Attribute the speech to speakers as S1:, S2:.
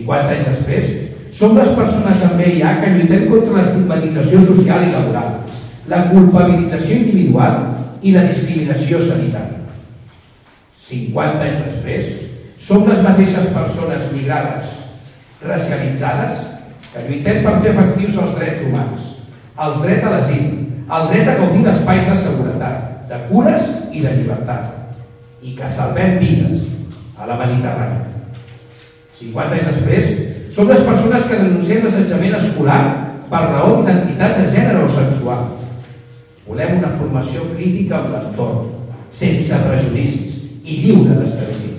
S1: 50 anys després, som les persones amb VIH que lluitem contra l'estigmatització social i laboral, la culpabilització individual i la discriminació sanitària. 50 anys després, som les mateixes persones migrades, racialitzades, que lluitem per fer efectius els drets humans, el dret a l'asil, el dret a gaudir d'espais de seguretat, de cures i de llibertat, i que salvem vides a la Mediterrània. 50 anys després, som les persones que denunciem l'assetjament escolar per raó d'identitat de gènere o sexual. Volem una formació crítica amb l'entorn, sense prejudicis i lliure d'estereotips.